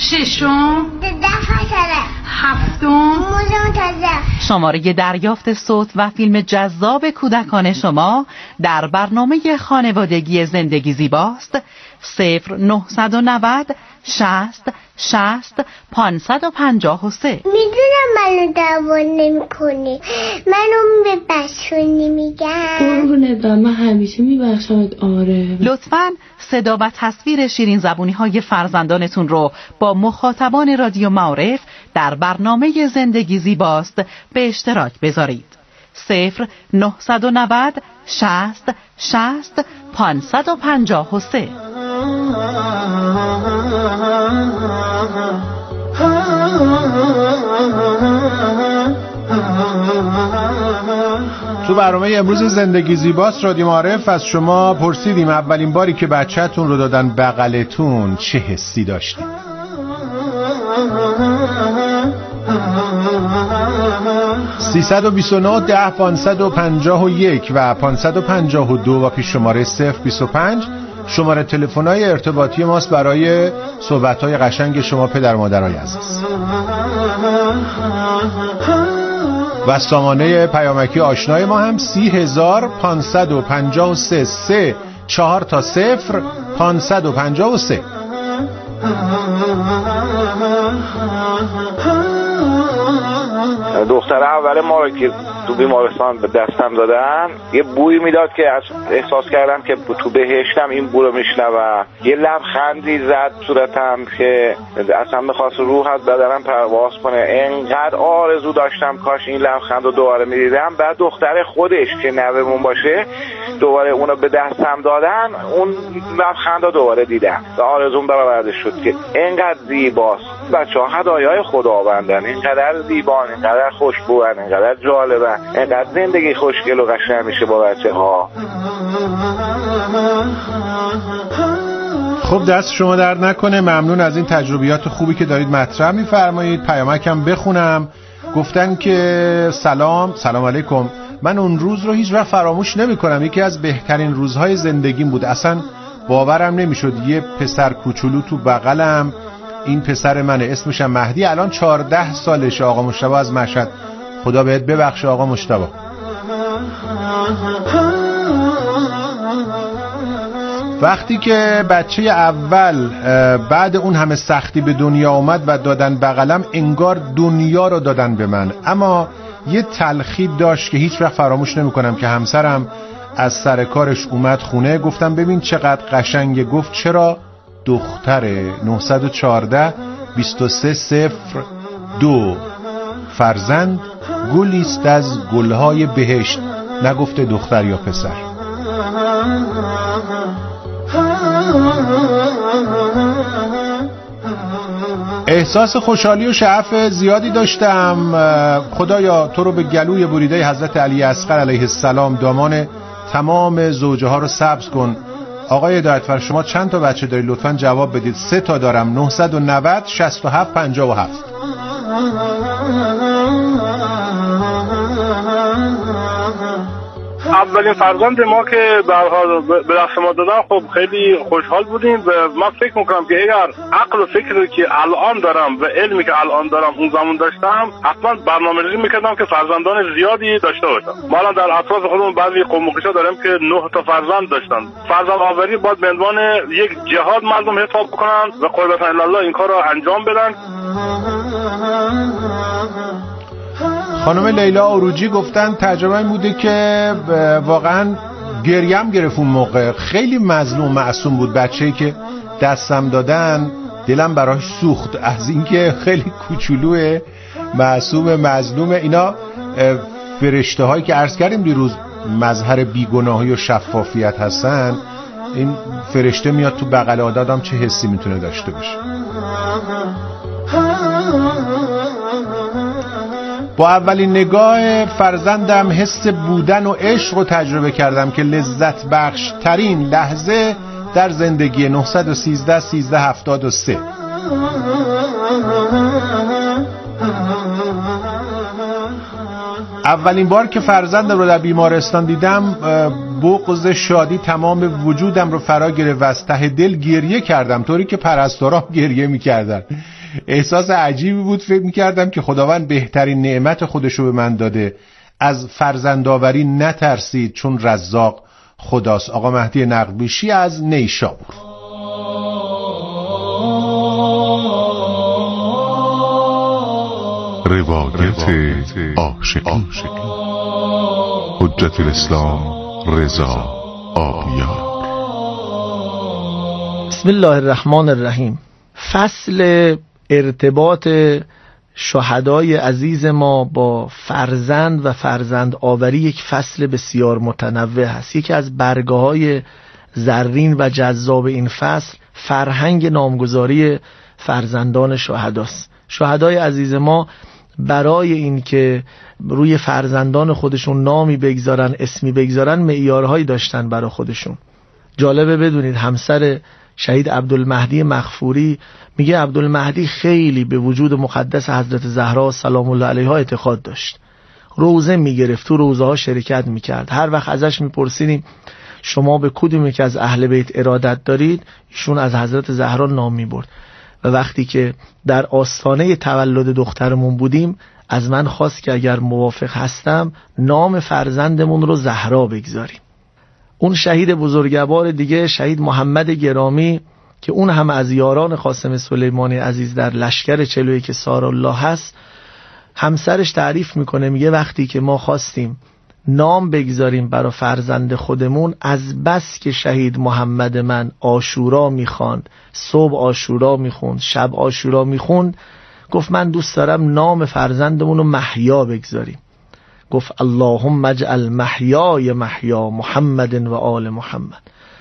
ششم، هفتم، شماره دریافت صوت و فیلم جذاب کودکان شما در برنامه خانوادگی زندگی زیباست 0990 60 60 553. میدونم منو دعوا نمی کنی، منو ببخشونی میگم. قربونت برم، من همیشه میبخشمت. آره لطفاً صدا و تصویر شیرین زبونی های فرزندانتون رو با مخاطبان رادیو معارف در برنامه زندگی زیباست به اشتراک بذارید. 0990 60 60 553. تو برنامه امروز زندگی زیباست رادیو معارف از شما پرسیدیم اولین باری که بچه‌تون رو دادن بغلتون چه حسی داشتید؟ 329 10 551 و 552 و پیش شماره 025 شماره تلفن‌های ارتباطی ماست برای صحبت‌های قشنگ شما پدر مادرای عزیز. و سامانه پیامکی آشنای ما هم 30553 3 4 تا 0 553. دختر اول ما رو که تو بیمارستان به دستم دادن یه بویی میداد که احساس کردم که تو بهشتم این بو رو میشنوم. یه لبخندی زد صورتم که اصلا میخواست روح از بدنم پرواز کنه. انقدر آرزو داشتم کاش این لبخند رو دوباره میدیدم. بعد دختر خودش که نوه‌مون باشه دوباره اونو به دستم دادن، اون لبخند رو دوباره دیدم و آرزوم برآورده شد که انقدر زیباست. بچه‌ها هدایای خداوندن، اینقدر زیبان، اینقدر خوشبوان، اینقدر جالبن، اینقدر زندگی خوشگل و قشنگ میشه با بچه‌ها. خب دست شما درد نکنه، ممنون از این تجربیات خوبی که دارید مطرح می‌فرمایید. پیامکم بخونم. گفتن که سلام علیکم، من اون روز رو هیچ وقت فراموش نمی‌کنم. یکی از بهترین روزهای زندگیم بود. اصلا باورم نمی‌شد یه پسر کوچولو تو بغلم. این پسر منه، اسمشم مهدی، الان 14 سالشه. آقا مجتبی از مشهد. خدا بهت ببخشه آقا مجتبی. وقتی که بچه اول بعد اون همه سختی به دنیا اومد و دادن بغلم، انگار دنیا رو دادن به من. اما یه تلخی داشت که هیچ وقت فراموش نمی‌کنم که همسرم از سر کارش اومد خونه. گفتم ببین چقدر قشنگه. گفت چرا؟ دختره. 914 2302 فرزند گلیست از گلهای بهشت. نگفته دختر یا پسر. احساس خوشحالی و شعف زیادی داشتم. خدایا تو رو به گلوی بریده حضرت علی اصغر علیه السلام دامان تمام زوجه ها رو سبز کن. آقای هدایتفر شما چند تا بچه داری؟ لطفاً جواب بدید. 3 تا دارم. 990 67 57. اولین فرزند ما که به دست ما دادن، خب خیلی خوشحال بودیم و من فکر میکنم که اگر عقل و فکری که الان دارم و علمی که الان دارم اون زمان داشتم، حتما برنامه‌ریزی میکردم که فرزندان زیادی داشته باشم. ما الان در اطراف خودمون بعضی قوم و قشا داریم که 9 تا فرزند داشتن. فرزند آوری باید به عنوان یک جهاد مردم حساب بکنن و قربت الله این کار رو انجام بدن. خانم لیلا اوروجی گفتن تجربه این بوده که واقعا گریم گرفت اون موقع. خیلی مظلوم معصوم بود بچه‌ای که دستم دادن. دلم براش سوخت از اینکه خیلی کوچولوه، معصوم، مظلومه. اینا فرشته هایی که عرض کردیم دیروز مظهر بیگناهی و شفافیت هستن. این فرشته میاد تو بغل آدم چه حسی میتونه داشته باشه. با اولین نگاه فرزندم حس بودن و عشق رو تجربه کردم که لذت بخش ترین لحظه در زندگی. 913 1373. اولین بار که فرزندم رو در بیمارستان دیدم، بغض شادی تمام وجودم رو فرا گرفت و از ته دل گریه کردم، طوری که پرستارا گریه می‌کردن. احساس عجیبی بود. فکر می‌کردم که خداوند بهترین نعمت خودشو به من داده. از فرزندآوری نترسید چون رزاق خداست. آقا مهدی نقدبیشی از نیشابور. روایت عاشقی حجت الاسلام رضا آبیار. بسم الله الرحمن الرحیم. فصل ارتباط شهدای عزیز ما با فرزند و فرزند آوری یک فصل بسیار متنوع است. یکی از برگه‌های زرین و جذاب این فصل فرهنگ نامگذاری فرزندان شهداست. شهدای عزیز ما برای این که روی فرزندان خودشون نامی بگذارن، اسمی بگذارن، معیارهایی داشتن برای خودشون. جالبه بدونید همسر شهید عبدالمهدی مغفوری میگه عبدالمهدی خیلی به وجود مقدس حضرت زهرا سلام الله علیها اعتقاد داشت. روزه میگرفت، تو روزه ها شرکت میکرد. هر وقت ازش میپرسیدیم شما به کدومی که از اهل بیت ارادت دارید، ایشون از حضرت زهرا نام میبرد. و وقتی که در آستانه تولد دخترمون بودیم از من خواست که اگر موافق هستم نام فرزندمون رو زهرا بگذاریم. اون شهید بزرگوار دیگه شهید محمد گرامی که اون هم از یاران قاسم سلیمانی عزیز در لشکر 41 سارالله هست، همسرش تعریف میکنه، میگه وقتی که ما خواستیم نام بگذاریم برای فرزند خودمون، از بس که شهید محمد من عاشورا میخواند، صبح عاشورا میخوند، شب عاشورا میخوند، گفت من دوست دارم نام فرزندمون رو محیا بگذاریم. گفت اللهم اجعل محیای محیا محمد و آل محمد.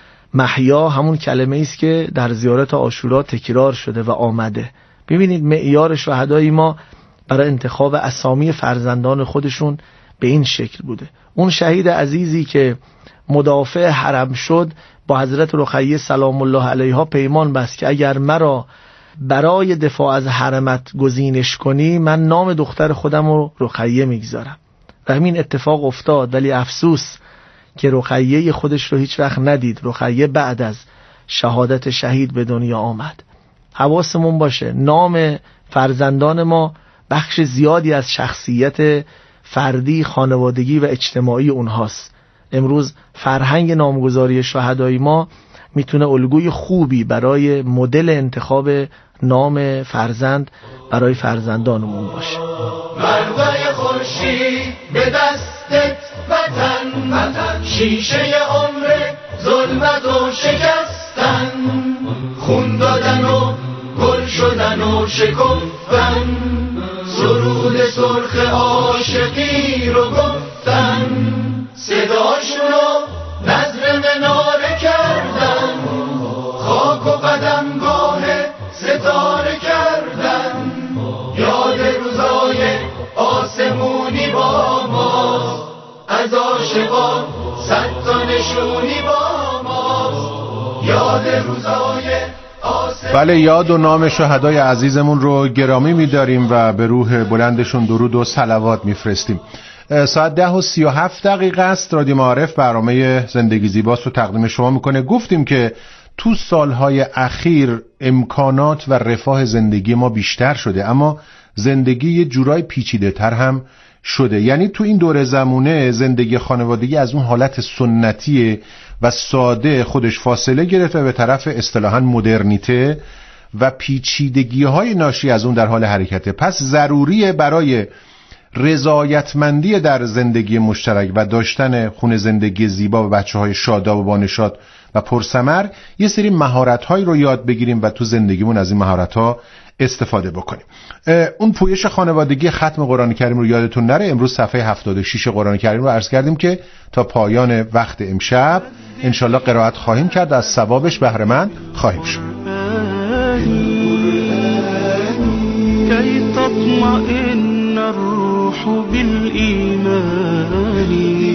محیا همون کلمه است که در زیارت عاشورا تکرار شده و آمده. ببینید معیار شهدای ما برای انتخاب اسامی فرزندان خودشون به این شکل بوده. اون شهید عزیزی که مدافع حرم شد با حضرت رقیه سلام الله علیها پیمان بست که اگر مرا برای دفاع از حرمت گزینش کنی من نام دختر خودم رو رقیه میگذارم. و همین اتفاق افتاد، ولی افسوس که رقیه خودش رو هیچ وقت ندید. رقیه بعد از شهادت شهید به دنیا آمد. حواسمون باشه نام فرزندان ما بخش زیادی از شخصیت فردی، خانوادگی و اجتماعی اونهاست. امروز فرهنگ نامگذاری شهدای ما میتونه الگوی خوبی برای مدل انتخاب نام فرزند برای فرزندانمون باشه. مردای خورشید به دستت وطن، شیشه عمر ظلمت و شکستن، خون دادن و گل شدن و شکفتن، سرود سرخ عاشقی رو گفتن، صداشونو نظر مناره کردن، خاک و قدمگاه ستاره کردن، یاد روزای آسمونی با ماست، از عاشقان صد تا نشونی با ماست، یاد روزای بله، یاد و نام شهدای عزیزمون رو گرامی می‌داریم و به روح بلندشون درود و صلوات می‌فرستیم. ساعت 10:37 است. رادیو معارف برنامه زندگی زیباست رو تقدیم شما میکنه. گفتیم که تو سالهای اخیر امکانات و رفاه زندگی ما بیشتر شده، اما زندگی یه جورای پیچیده تر هم شده. یعنی تو این دوره زمونه زندگی خانوادگی از اون حالت سنتی و ساده خودش فاصله گرفته و به طرف اصطلاحاً مدرنیته و پیچیدگی‌های ناشی از اون در حال حرکته. پس ضروریه برای رضایتمندی در زندگی مشترک و داشتن خونه زندگی زیبا و بچه‌های شاداب و بانشاد و پرثمر یه سری مهارت‌هایی رو یاد بگیریم و تو زندگیمون از این مهارت‌ها استفاده بکنیم. اون پویش خانوادگی ختم قرآن کریم رو یادتون نره. امروز صفحه 76 قرآن کریم رو عرض کردیم که تا پایان وقت امشب انشالله قرائت خواهیم کرد، از ثوابش بهره مند خواهیم شد. کی تطمئن الروح بالایمان.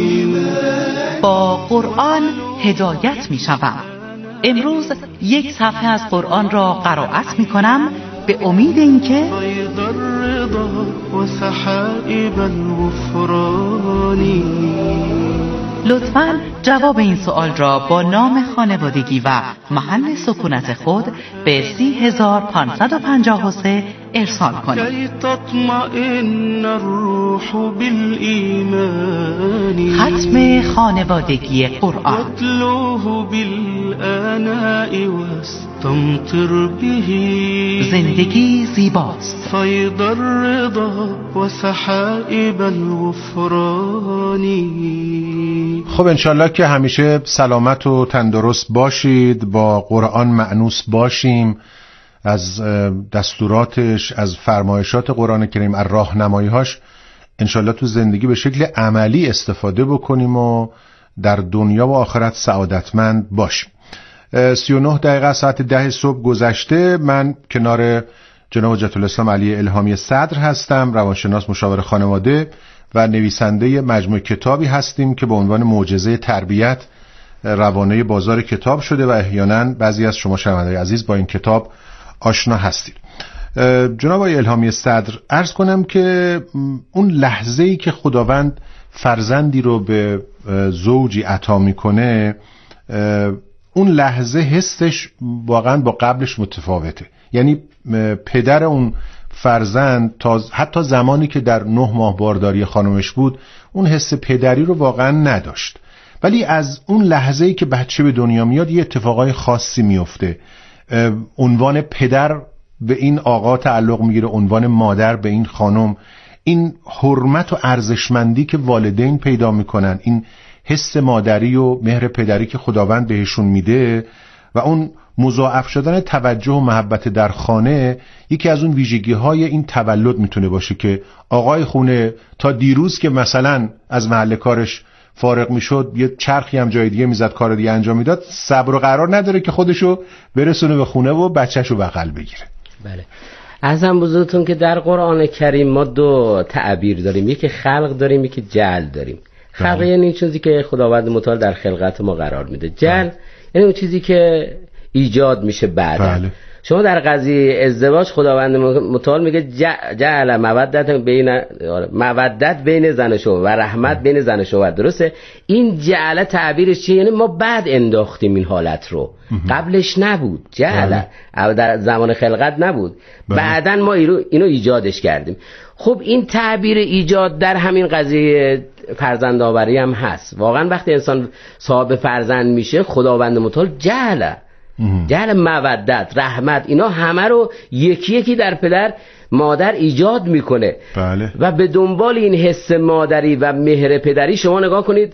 با قرآن هدایت می شوم. امروز یک صفحه از قرآن را قرائت می کنم به امید اینکه بيض الرضا وسحائب الغفران لطفاً جواب این سوال را با نام خانوادگی و محل سکونت خود به 30553 ارسال کنید. کی تطمئن الروح بالایمان ختم خانوادگی قرآن. اتلوه بالآناء واستمطر به زندگی زیباست. فیض الرضا و سحائب الغفران. خب انشالله که همیشه سلامت و تندرست باشید، با قرآن مأنوس باشیم، از دستوراتش، از فرمایشات قرآن کریم، از راهنمایی‌هاش انشالله تو زندگی به شکل عملی استفاده بکنیم و در دنیا و آخرت سعادتمند باشیم. 39 دقیقه ساعت 10 صبح گذشته. من کنار جناب حجت الاسلام علی الهامی صدر هستم، روانشناس مشاور خانواده و نویسنده مجموعه کتابی هستیم که با عنوان معجزه تربیت روانه بازار کتاب شده و احیانا بعضی از شما شنوندگان عزیز با این کتاب آشنا هستید. جناب آقای الهامی صدر، عرض کنم که اون لحظه‌ای که خداوند فرزندی رو به زوجی عطا میکنه، اون لحظه حسش واقعا با قبلش متفاوته. یعنی پدر اون فرزند حتی زمانی که در 9 ماه بارداری خانمش بود اون حس پدری رو واقعا نداشت، ولی از اون لحظه‌ای که بچه به دنیا میاد یه اتفاقای خاصی میفته. عنوان پدر به این آقا تعلق میگیره، عنوان مادر به این خانم. این حرمت و ارزشمندی که والدین پیدا میکنن، این حس مادری و مهر پدری که خداوند بهشون میده و اون مضاعف شدن توجه و محبت در خانه، یکی از اون ویژگی‌های این تولد میتونه باشه که آقای خونه تا دیروز که مثلا از محل کارش فارغ میشد یه چرخی هم جای دیگه میزد، کار دیگه انجام میداد، صبر و قرار نداره که خودشو برسونه به خونه و بچه‌شو بغل بگیره. بله، عزم بزرگتون که در قرآن کریم ما 2 تعبیر داریم، یکی خلق داریم، یکی جعل داریم. خلق یعنی این چیزی که خداوند متعال در خلقت ما قرار میده. جعل یعنی اون چیزی که ایجاد میشه بعد. بله. شما در قضیه ازدواج خداوند متعال میگه جعل مودت بین زن و شوهر و رحمت بین زن و شوهر. درسته؟ این جعل تعبیرش چیه؟ یعنی ما بعد انداختیم این حالت رو، قبلش نبود. جعل در زمان خلقت نبود، بعداً ما اینو ایجادش کردیم. خب این تعبیر ایجاد در همین قضیه فرزند آوری هم هست. واقعا وقتی انسان صاحب فرزند میشه خداوند متعال جعل مودت، رحمت، اینا همه رو یکی یکی در پدر مادر ایجاد میکنه. بله. و به دنبال این حس مادری و مهر پدری شما نگاه کنید،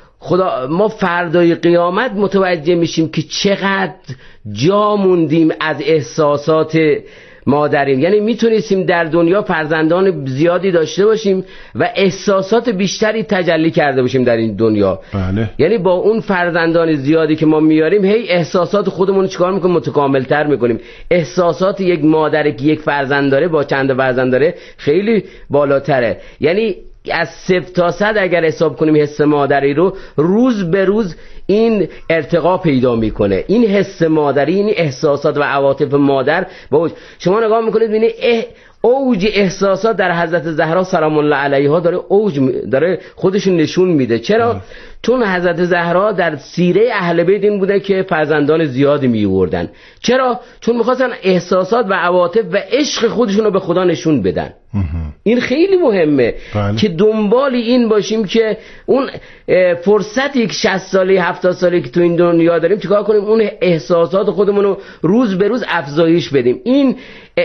ما فردای قیامت متوجه میشیم که چقدر جا موندیم از احساسات مادریم. یعنی میتونستیم در دنیا فرزندان زیادی داشته باشیم و احساسات بیشتری تجلی کرده باشیم در این دنیا. بله. یعنی با اون فرزندان زیادی که ما میاریم هی احساسات خودمون چیکار میکنیم؟ متکاملتر میکنیم. احساسات یک مادر که یک فرزند داره با چند فرزند داره خیلی بالاتره. یعنی از 0 تا 100 اگر حساب کنیم حس مادری رو، روز به روز این ارتقا پیدا میکنه. این حس مادری، این احساسات و عواطف مادر با شما نگاه میکنید ببینید اوج احساسات در حضرت زهرا سلام الله علیها داره خودشون نشون میده. چرا؟ چون حضرت زهرا در سیره اهل بیت این بوده که فرزندان زیادی میوردن. چرا؟ چون میخواستن احساسات و عواطف و عشق خودشون رو به خدا نشون بدن. این خیلی مهمه. بله. که دنبال این باشیم که اون فرصتی که 60 سالی 70 سالی که تو این دنیا داریم چیکار کنیم؟ اون احساسات خودمون رو روز به روز افزایش بدیم. این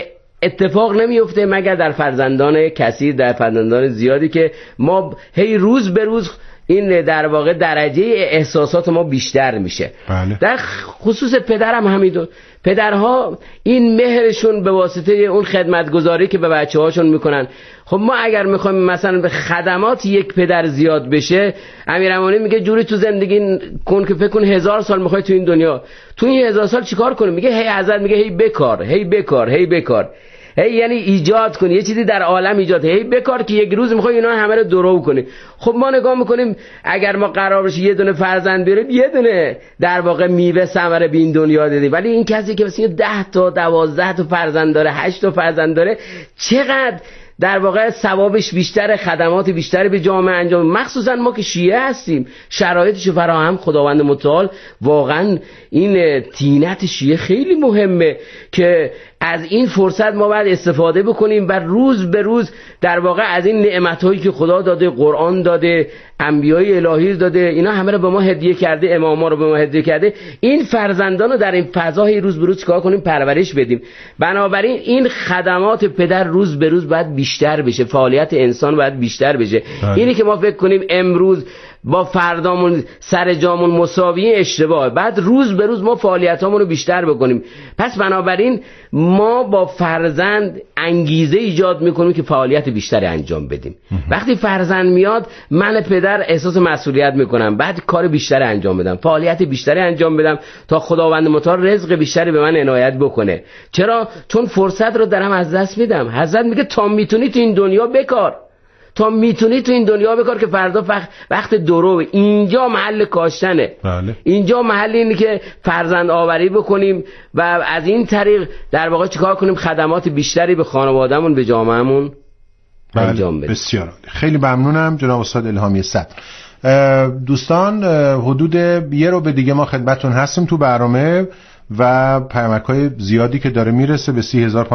اتفاق نمیفته مگر در فرزندان کثیر، در فرزندان زیادی که ما هی روز به روز این در واقع درجه احساسات ما بیشتر میشه. بله. در خصوص پدرم همینطور. پدرها این مهرشون به واسطه اون خدمتگزاری که به بچه هاشون میکنن. خب ما اگر میخوایم مثلا به خدمات یک پدر زیاد بشه، امیرامانی میگه جوری تو زندگی کن که فکر کن 1000 سال میخوای تو این دنیا، تو این 1000 سال چیکار کنی؟ میگه هی حضرت میگه هی بکار. یعنی ایجاد کنی، یه چیزی در عالم ایجاد، بکار که یک روز میخوای اینا همه رو درو کنی. خب ما نگاه میکنیم اگر ما قرار بشه یه دونه فرزند بیاریم، یه دونه در واقع میوه ثمره به این دنیا دادیم، ولی این کسی که مثلا 10 تا 12 تا فرزند داره، 8 تا فرزند داره، چقدر در واقع ثوابش بیشتر، خدمات بیشتری به جامعه انجام، مخصوصا ما که شیعه هستیم شرایطش فراهم خداوند متعال. واقعا این تینت شیعه خیلی مهمه که از این فرصت ما باید استفاده بکنیم و روز به روز در واقع از این نعمت‌هایی که خدا داده، قرآن داده، انبیای الهی داده، اینا همه رو به ما هدیه کرده، اماما رو به ما هدیه کرده، این فرزندان رو در این فضای روز به روز چیکار کنیم؟ پرورش بدیم. بنابراین این خدمات پدر روز به روز باید بیشتر بشه، فعالیت انسان باید بیشتر بشه. اینی که ما فکر کنیم امروز با فردامون سر جامون مساوی اشتباه، بعد روز به روز ما فعالیتامون رو بیشتر بکنیم. پس بنابراین ما با فرزند انگیزه ایجاد میکنیم که فعالیت بیشتری انجام بدیم. وقتی فرزند میاد من پدر احساس مسئولیت میکنم، بعد کار بیشتری انجام بدم، فعالیت بیشتری انجام بدم تا خداوند متعال رزق بیشتری به من عنایت بکنه. چرا؟ چون فرصت رو دارم از دست میدم. حضرت میگه تا میتونی تو این دنیا بکار، تا میتونی تو این دنیا بکار که فردا وقت درو. اینجا محل کاشتنه. بله. اینجا محل اینه که فرزند آوری بکنیم و از این طریق در واقع چیکار کنیم؟ خدمات بیشتری به خانوادهمون، به جامعهمون انجام بدیم. بسیار خیلی ممنونم جناب استاد الهامی صدر. دوستان حدود یه رو به دیگه ما خدمتتون هستیم تو برنامه و پیامک‌های زیادی که داره میرسه به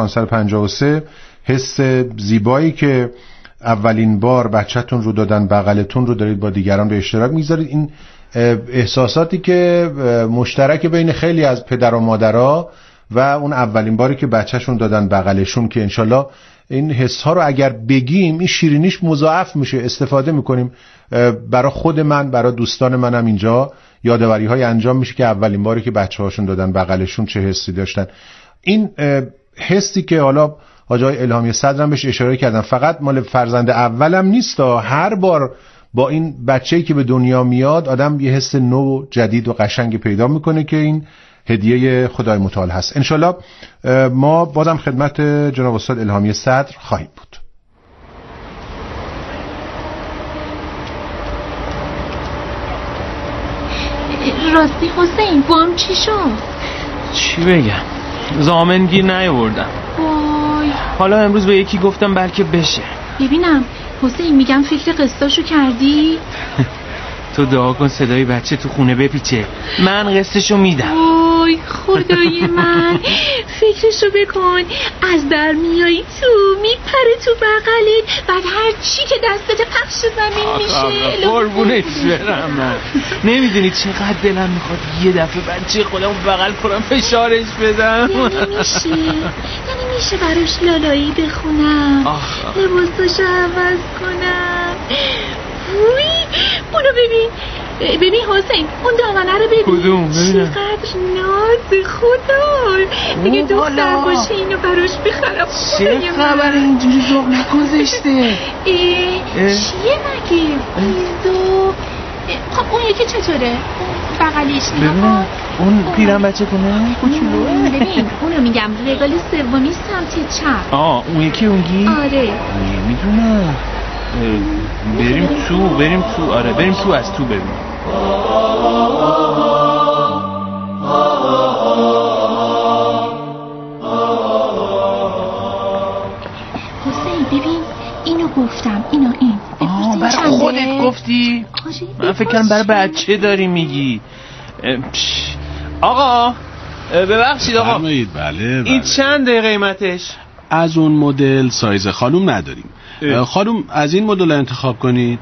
30553. حس زیبایی که اولین بار بچه‌تون رو دادن بغلتون رو دارید با دیگران به اشتراک میذارید. این احساساتی که مشترک بین خیلی از پدر و مادرها و اون اولین باری که بچه‌شون دادن بغلشون، که انشالله این حس ها رو اگر بگیم این شیرینیش مضاعف میشه، استفاده میکنیم برای خود من، برای دوستان منم اینجا یادآوری های انجام میشه که اولین باری که بچه‌هاشون دادن بغلشون چه حسی داشتن. این حسی که حالا آقای الهامی صدرم بهش اشاره کردن فقط مال فرزند اولم نیست، هر بار با این بچه‌ای که به دنیا میاد آدم یه حس نو جدید و قشنگی پیدا میکنه که این هدیه خدای متعال هست. انشالله ما بازم خدمت جناب استاد الهامی صدر خواهیم بود. راستی حسین بام چی شد؟ چی بگم؟ ضامن گیر نیاوردم. وای. حالا امروز به یکی گفتم بلکه بشه. ببینم حسین، میگم فکر قسطاشو کردی؟ تو دعا کن صدای بچه تو خونه بپیچه، من قسطشو میدم. وای خدای من، فکرشو بکن، از در میایی تو میپره تو بغلت، بعد هر چی که دستت پخش زمین میشه. قربونت برم. من نمیدونی چقدر دلم میخواد یه دفعه بچه خودمو بغل کنم فشارش بدم. یعنی میشه براش لالایی بخونم، لباساشو عوض کنم. اونو ببین حسین، اون دامنه رو ببین. کدوم؟ ببینم چقدر ناز خدا. دیگه دختر باشه اینو براش بخرم. چه خبر اینجوری ذوق نگذاشته؟ چیه مگه؟ خب اون یکی چطوره؟ بغلیش نگاه. اون پیرم بچه کنه؟ کوچولوه. ببین اونو میگم رگال سومی سمت چپ. اون یکی اونگی؟ آره میدونم. بریم تو. آره بریم تو، از تو ببینیم. حسین ببین اینو گفتم، این برای خودت گفتی؟ من فکر کنم برای بچه داری میگی. آقا ببخشید آقا، بله. این چنده قیمتش؟ از اون مدل سایز خانوم نداریم. خانوم از این مدل انتخاب کنید.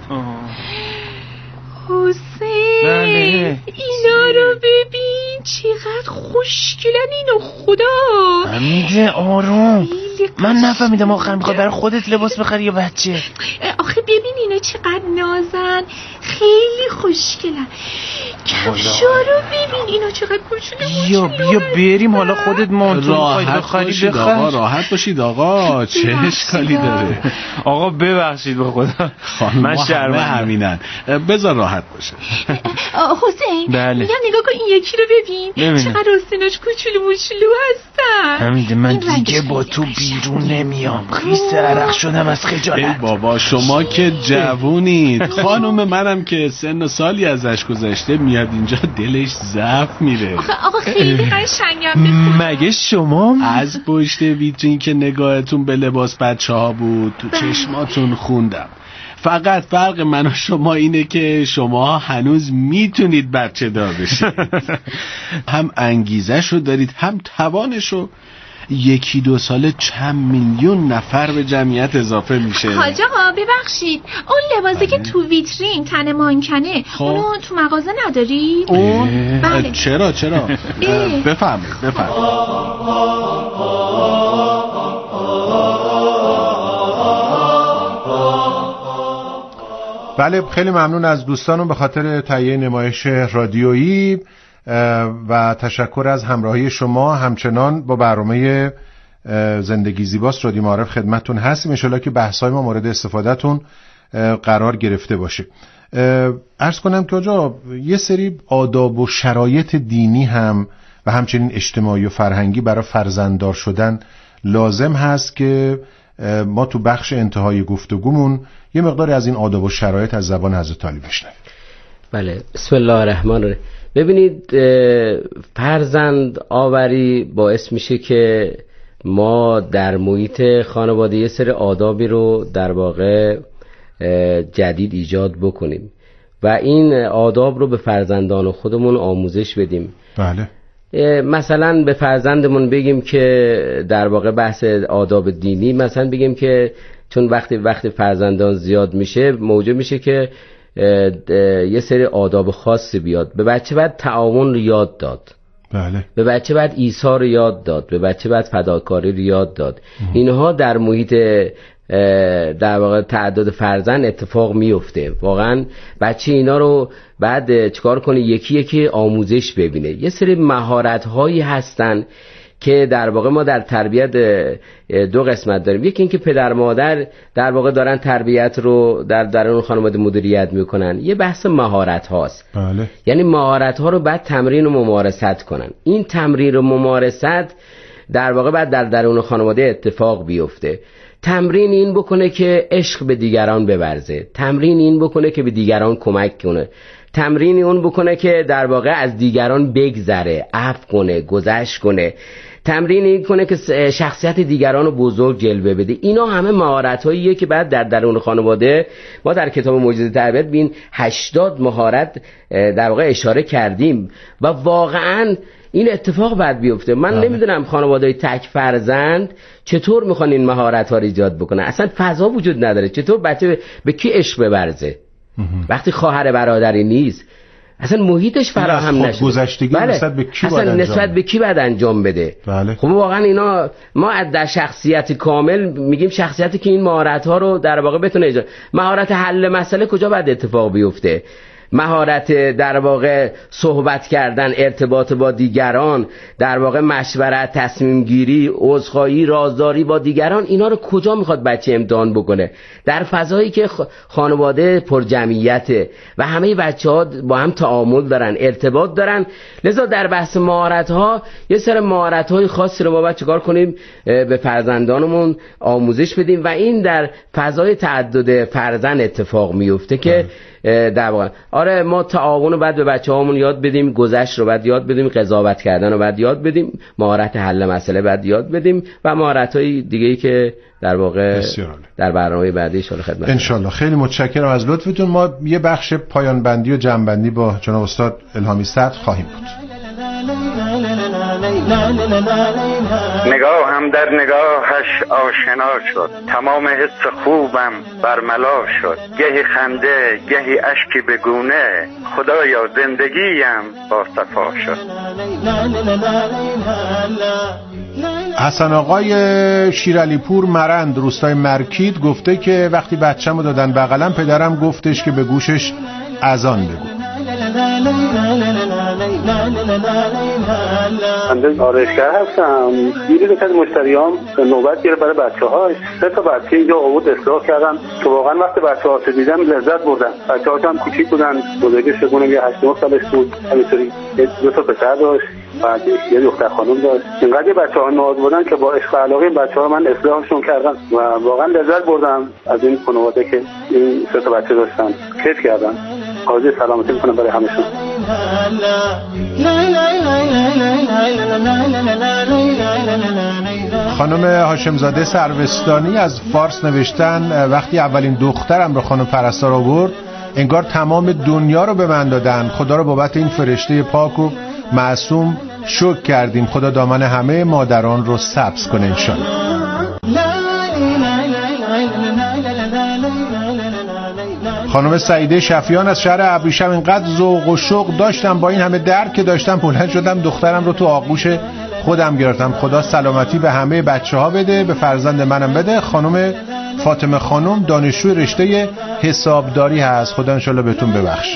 حسین اینا رو ببین چقدر خوشگلن اینو. خدا حمیده آروم، من نفهمیدم آخر میخواد برای خودت لباس بخری یا بچه؟ آخه ببین اینا چقدر نازن، خیلی خوشگلن. کفشا رو ببین اینا چقدر کوچولو. بیا بریم حالا خودت مانتو میخوای بخری بخر. راحت باشید آقا، چه اشکالی داره؟ آقا ببخشید به خدا، من شرمنده. همینن، بذار راحت باشه. حسین بله. میگم نگاه کن این یکی رو ببین چقدر راستیناش کوچولو هستن. حمیده من دیگه با تو بیرون نمیام، خیس عرق شدم از خجالت. ای بابا شما که جوونید، خانم منم که سن و سالی ازش گذشته میاد میاد اینجا دلش ضعف میره. آقا خیلی قشنگم. مگه شما از پشت ویترین که نگاهتون به لباس بچه‌ها بود تو چشماتون خوندم. فقط فرق من و شما اینه که شما هنوز میتونید بچه دار بشید. هم انگیزشو دارید هم توانشو. 1-2 ساله چند میلیون نفر به جمعیت اضافه میشه. حاج آقا ببخشید، اون لباسی که تو ویترین تن مانکنه اونو تو مغازه نداری؟ بله. چرا بفرمایید. بله، خیلی ممنون از دوستانم به خاطر تهیه نمایش رادیویی و تشکر از همراهی شما. همچنان با برنامه زندگی زیباست رادیو معارف خدمتتون هستیم. ان شاءالله که بحث‌های ما مورد استفادهتون قرار گرفته باشه. عرض کنم که آجا یه سری آداب و شرایط دینی هم و همچنین اجتماعی و فرهنگی برای فرزنددار شدن لازم هست که ما تو بخش انتهای گفتگومون یه مقداری از این آداب و شرایط از زبان حضرت علی بشنویم. بله، بسم الله الرحمن الرحیم. ببینید، فرزند آوری باعث میشه که ما در محیط خانواده یه سری آدابی رو در واقع جدید ایجاد بکنیم و این آداب رو به فرزندان خودمون آموزش بدیم. بله. مثلا به فرزندمون بگیم که در واقع بحث آداب دینی، مثلا بگیم که چون وقتی فرزندان زیاد میشه موجب میشه که یه سری آداب خاصی بیاد. به بچه باید تعاون رو یاد داد. بله. به بچه باید ایثار رو یاد داد. به بچه باید فداکاری رو یاد داد. اینها در محیط در واقع تعدد فرزند اتفاق میفته. واقعا بچه اینا رو بعد چیکار کنه؟ یکی یکی آموزش ببینه. یه سری مهارت هایی هستن که در واقع ما در تربیت 2 قسمت داریم. یکی این که پدر مادر در واقع دارن تربیت رو در اون خانواده مدیریت میکنن. یه بحث مهارت هاست. بله. یعنی مهارت ها رو بعد تمرین و ممارست کنن. این تمرین و ممارست در واقع بعد در اون خانواده اتفاق بیفته. تمرین این بکنه که عشق به دیگران بورزه. تمرین این بکنه که به دیگران کمک کنه. تمرین اون بکنه که در واقع از دیگران بگذره، عفو کنه، گذشت کنه. تمرین این کنه که شخصیت دیگران رو بزرگ جلوه بده. اینا همه مهارت‌هاییه که بعد در درون خانواده ما در کتاب معجزه تربیت به این 80 مهارت در واقع اشاره کردیم و واقعاً این اتفاق بعد بیفته. من نمیدونم خانواده‌های تک فرزند چطور میخوان این مهارت‌ها رو ایجاد بکنن. اصلا فضا وجود نداره. چطور بچه به کی عشق ببرزه وقتی خواهر برادری نیست؟ اصلا محیطش فراهم نشده. گذشتگی نسبت به کی اصلا نسبت به کی باید انجام بده؟ بله. خب واقعا اینا ما در شخصیت کامل میگیم شخصیتی که این مهارت‌ها رو در واقع بتونه ایجاد. مهارت حل مسئله کجا باید اتفاق بیفته؟ مهارت در واقع صحبت کردن، ارتباط با دیگران، در واقع مشورت، تصمیم گیری، عذرخواهی، رازداری با دیگران، اینا رو کجا میخواد بچه امتحان بکنه؟ در فضایی که خانواده پر جمعیته و همه بچه‌ها با هم تعامل دارن، ارتباط دارن. لذا در بحث مهارت‌ها یه سری مهارت‌های خاصی رو ما باید چیکار کنیم؟ به فرزندانمون آموزش بدیم و این در فضای تعدد فرزند اتفاق میفته که در واقع آره ما تعاون رو بعد به بچه‌هامون یاد بدیم، گذشت رو بعد یاد بدیم، قضاوت کردن رو بعد یاد بدیم، مهارت حل مسئله بعد یاد بدیم و مهارت‌های دیگه‌ای که در واقع در برنامه بعدی ان شاءالله خدمت. ان شاءالله. خیلی متشکرم از لطفتون. ما یه بخش پایان بندی و جمع بندی با جناب استاد الهامی صدر خواهیم بود. نگاهم در نگاهش آشنا شد، تمام حس خوبم برملا شد، گهی خنده گهی اشکی به گونه، خدایا زندگیم با صفا شد. حسن آقای شیرعلی پور مرند روستای مرکید گفته که وقتی بچه‌مو دادن بغلم پدرم گفتش که به گوشش اذان بگو. من آرایشگر هستم. یکی دو تا مشتریام نوبت گرفت برای بچه‌هاش. 3 تا بچه اینجا آورد اصلاح کردن که واقعا وقتی بچه‌ها رو دیدم لذت بردن. بچه‌هاش هم کوچیک بودن، بزرگش فکر کنم یه 8 9 سالش بود. همینطوری 2 تا پسر داشت، بعد یه دختر خانم داشت. اینقدر بچه‌ها ناز بودن که با عشق و علاقه بچه‌ها من اصلاحشون کردم و واقعا لذت بردم از این خانواده که این 3 تا بچه داشتن. کیف کردم. آرزوی سلامتی می‌کنم برای همشون. خانم هاشمزاده سروستانی از فارس نوشتن وقتی اولین دخترم رو خانم پرستار آورد انگار تمام دنیا رو به من دادن. خدا رو بابت این فرشته پاک و معصوم شکر کردیم. خدا دامن همه مادران رو سبز کنه انشالله. خانم سعیده شفیان از شهر ابریشم اینقدر ذوق و شوق داشتم با این همه درد که داشتم بلند شدم دخترم رو تو آغوش خودم گرفتم. خدا سلامتی به همه بچه‌ها بده، به فرزند منم بده. خانم فاطمه خانم دانشجوی رشته حسابداری هست. خدا انشالله بهتون ببخشه.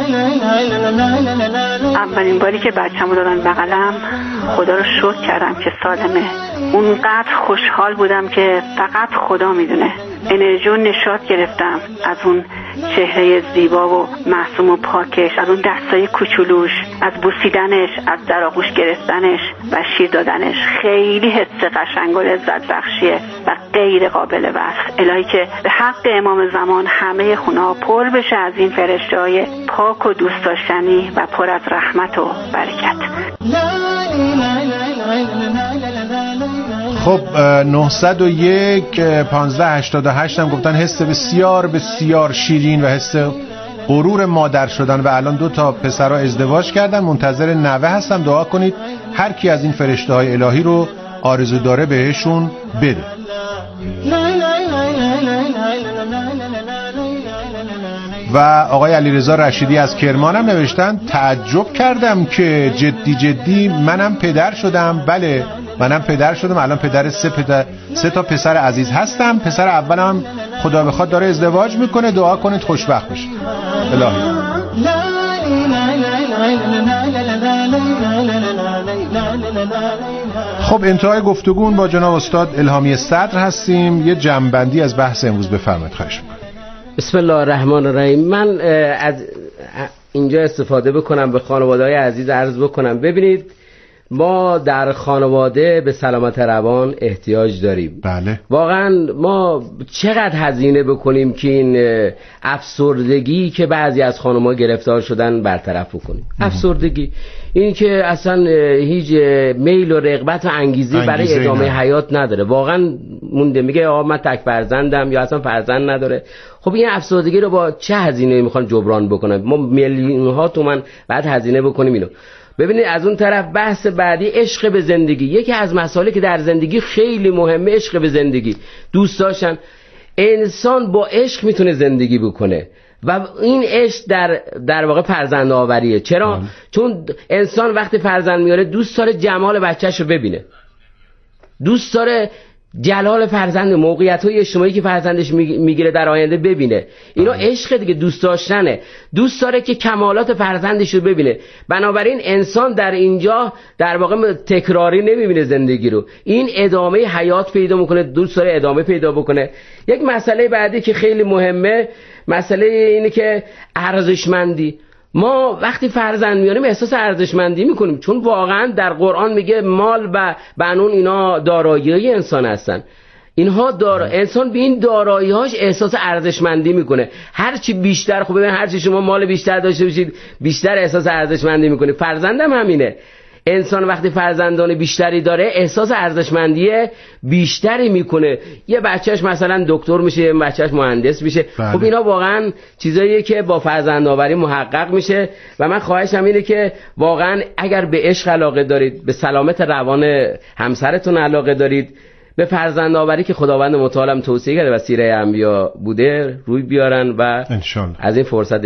اولین باری که بچه‌مو دادن بغلم خدا رو شکر کردم که سالمه. اونقدر خوشحال بودم که فقط خدا میدونه. انرژی و نشاط گرفتم از اون چهره زیبا و معصوم و پاکش، از اون دستای کوچولوش، از بوسیدنش، از در آغوش گرفتنش و شیر دادنش. خیلی حس قشنگ و لذت بخشیه و غیر قابل وصف. الهی که به حق امام زمان همه خونه‌ها پر بشه از این فرشته‌های پاک و دوست داشتنی و پر از رحمت و برکت. خب 901 1588 هم گفتن حس بسیار بسیار شیرین و حس غرور مادر شدن و الان 2 پسرها ازدواج کردن، منتظر نوه هستم. دعا کنید هر کی از این فرشته های الهی رو آرزو داره بهشون بده. و آقای علیرضا رشیدی از کرمان هم نوشتن تعجب کردم که جدی منم پدر شدم. بله منم پدر شدم، الان پدر 3 تا پسر عزیز هستم. پسر اولم خدا بخواد داره ازدواج میکنه. دعا کنید خوشبخت بشه الهی. خب انتهای گفتگون با جناب استاد الهامی صدر هستیم. یه جمع‌بندی از بحث امروز بفرمایید خواهش می‌کنم. بسم الله الرحمن الرحیم. من از اینجا استفاده بکنم به خانواده‌های عزیز عرض بکنم ببینید ما در خانواده به سلامت روان احتیاج داریم. بله. واقعا ما چقدر هزینه بکنیم که این افسردگی که بعضی از خانم‌ها گرفتار شدن برطرف بکنیم. افسردگی این که اصلا هیچ میل و رغبت و انگیزه برای ادامه حیات نداره. واقعا مونده میگه آقا من تک فرزندم یا اصلا فرزند نداره. خب این افسردگی رو با چه هزینه‌ای میخوان جبران بکنن؟ ما میلیون‌ها تومان بعد هزینه بکنیم اینو. ببینید از اون طرف بحث بعدی عشق به زندگی. یکی از مسائلی که در زندگی خیلی مهمه عشق به زندگی. دوست داشتن انسان با عشق میتونه زندگی بکنه و این عشق در واقع فرزند آوریه. چرا؟ چون انسان وقتی فرزند میاره دوست داره جمال بچه‌ش رو ببینه، دوست داره جلال فرزند، موقعیت‌های اجتماعی که فرزندش میگیره در آینده ببینه. اینا عشق دیگه، دوست داشتنه. دوست داره که کمالات فرزندش رو ببینه. بنابراین انسان در اینجا در واقع تکراری نمیبینه زندگی رو، این ادامه حیات پیدا میکنه، دوست داره ادامه پیدا بکنه. یک مسئله بعدی که خیلی مهمه مسئله اینه که ارزشمندی. ما وقتی فرزند میاریم احساس ارزشمندی میکنیم، چون واقعا در قرآن میگه مال و بنون اینا دارایی انسان هستن. اینها انسان به این دارایی‌هاش احساس ارزشمندی میکنه. هرچی بیشتر، خب ببین هرچی شما مال بیشتر داشته باشید بیشتر احساس ارزشمندی میکنید. فرزندم همینه. انسان وقتی فرزندان بیشتری داره احساس ارزشمندی بیشتری میکنه. یه بچهش مثلا دکتر میشه، یه بچهش مهندس میشه. بله. خب اینا واقعا چیزاییه که با فرزندآوری محقق میشه و من خواهشم اینه که واقعا اگر به عشق علاقه دارید، به سلامت روان همسرتون علاقه دارید، به فرزندآوری که خداوند متعال توصیه کرده و سیره انبیا بوده روی بیارن و انشالله از این فرصت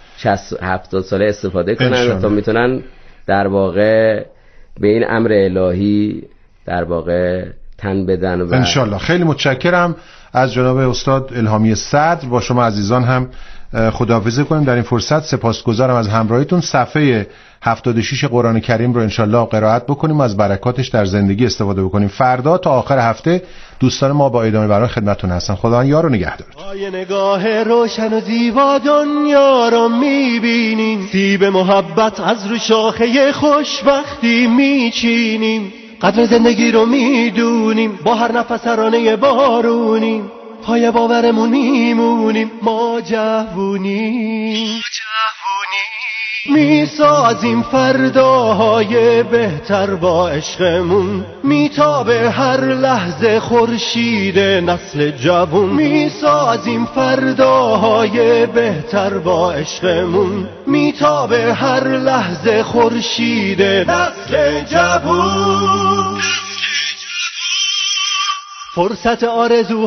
60-70 ساله استفاده کنن تا میتونن در واقع به این امر الهی در واقع تن بدن و انشالله. خیلی متشکرم از جناب استاد الهامی صدر. با شما عزیزان هم خداحافظی کنیم در این فرصت. سپاسگزارم از همراهیتون. صفحه 76 قرآن کریم رو انشالله قرائت بکنیم و از برکاتش در زندگی استفاده بکنیم. فردا تا آخر هفته دوستان ما با ادامه برنامه خدمتتون هستن. خدا یار و نگهدارتون. با نگاه روشن و زیبا دنیا رو میبینیم، سیب محبت از رو شاخه خوشبختی میچینیم، قدر زندگی رو میدونیم، با هر نفس ترانه بارونیم، پای باورمون میمونیم، ما جوونیم. میسازیم فرداهای بهتر با عشقمون، میتابه هر لحظه خورشید نسل جوون. میسازیم فرداهای بهتر با عشقمون، میتابه هر لحظه خورشید نسل جوون. فرصت آرزو